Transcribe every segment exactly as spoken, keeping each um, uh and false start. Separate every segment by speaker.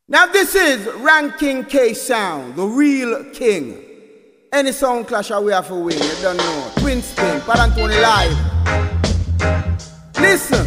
Speaker 1: Now this is Ranking K Sound, the real king. Any sound clash we have to win, you don't know. Twin Spin, Padantoni live. Listen,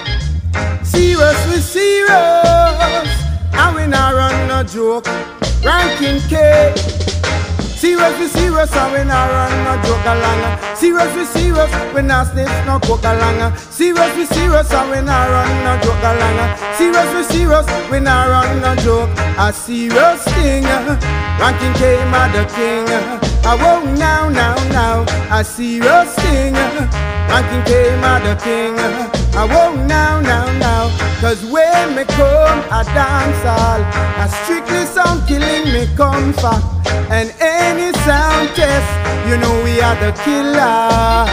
Speaker 1: serious we serious, and we not run no joke. Ranking K, serious we serious, and we not run no joke along. Serious we serious, we not snitch no coke along. Serious we serious, and we not run no joke along. Serious we serious, we not run no joke. A serious thing, Ranking K, mother king. I won't now, now, now. A serious thing, Ranking K, mother king. I won't now, now, now. Cause when me come a dance hall, a strictly sound killing me come for. And any sound test, you know we are the killer.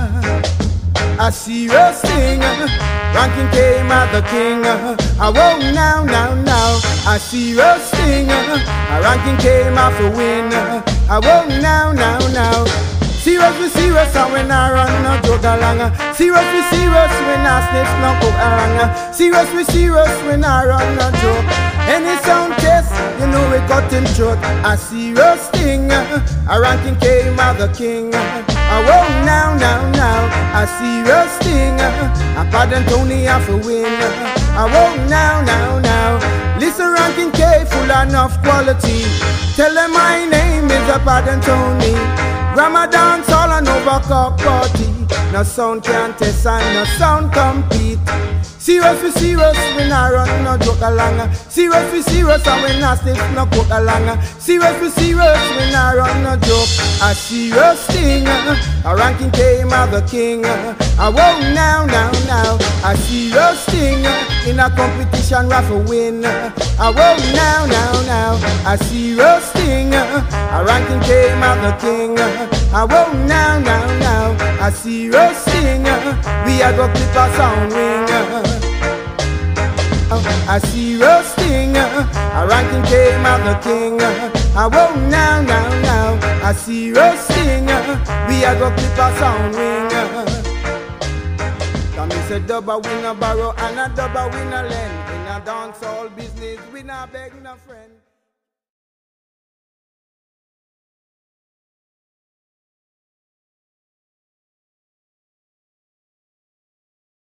Speaker 1: A serious thing, Ranking K, mother king. I won't now, now, now. A serious thing, Ranking K, my for win. I won't now, now, now. Serious we serious, and we not run no joke along. Serious we serious, we not snitch no coke along. Serious we serious, we not run no joke. Any sound test, you know we cut him short. A serious thing, a Ranking K, mother king. I won't now, now, now. A serious thing, a Padantoni have to win. I won't now, now, now. Listen, Ranking K, full enough quality. Tell them my name is a Padantoni. Ramadan all and over cock party. No sound can test and no sound compete. Serious we serious, we not run no joke along. Serious we serious, and we not sniff no coke along. Serious we serious, we not run no joke. A serious thing, a Ranking K, mother king. I won't now, now, now. A serious thing, in a competition raffle win. I won't now, now, now. A serious thing, a Ranking K, mother king. I won't now, now, now. A serious thing, we a go clip a sound ring. A serious thing, a Ranking K, mother king. I won't now, now, now. A serious thing, we a go clip a sound ring. Come me say double we no borrow and a double we no lend. In a dancehall business we no beg no friend.